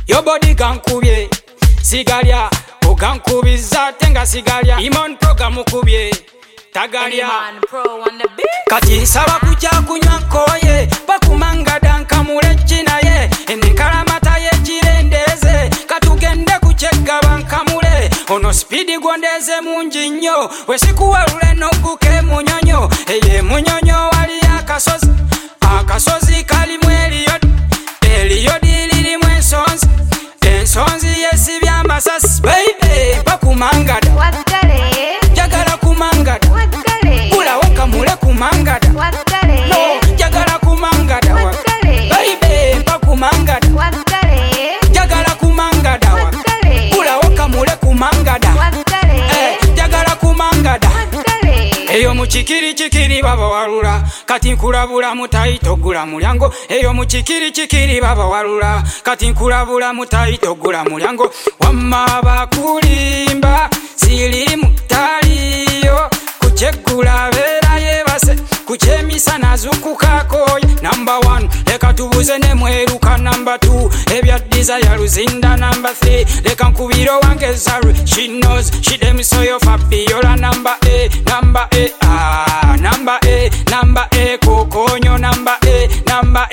Your body gankubye sigalya ogankubiza tenga sigalya Imon program ukubye tagalya kati nsaba kujja kunywa nkoye bakumangada nkamule kinaye enekalamata y'ekirendeze katugende kukyegaba nkamule ono speedi gwondeze mungi nnyo wesikuwalule n'ogguke munyonyo eye munyonyo wali akasozi kalimu eriyodi lirimu ensonzi yesibye amasasi baby bakumangada jagala kumangada bulawo kamule kumangada no jagala kumangada baby bakumangada jagala kumangada bulawo kamule kumangada jagala kumangada eyo mukikiri baba walula kati nkulabula mutayitogula mulyango eyo mukikiri baba walula kati nkulabula mutayitogula mulyango wamma bakulimba siri mutaliyo kuchegula vera yebase kuchemisana zukukakoye number 1 leka tubuze ne mweruka number 2 ebya desire luzinda number 3 leka nkubiro wange zaru she knows she dem so yo fabiola number A number A kokonyo number A number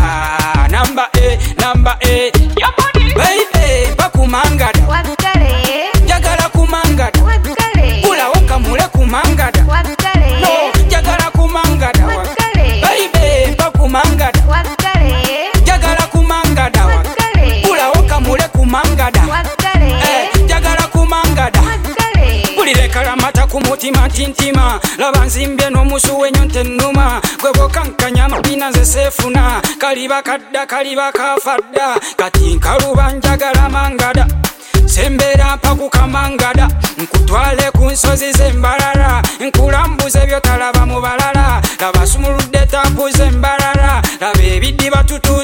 A your body baby bakumangada jagala kumangada bulawo kamule kumangada no jagala kumangada baby bakumangada jagala kumangada bulawo kamule kumangada jagala kumangada bulire kalamata kumutima tintima laba nzimbye n'omusu w'ennyonta ennuma gwe bwokankanya amabina nze seefuna kaliba kadda kaliba kafadda kati nkaluba njagala mangada sembera mpaku kamangada nkutwale ku nsozi z'embalala nkulambuze byotalaba mu balala laba sumuludde tapu z'embalala laba ebiddiba tutu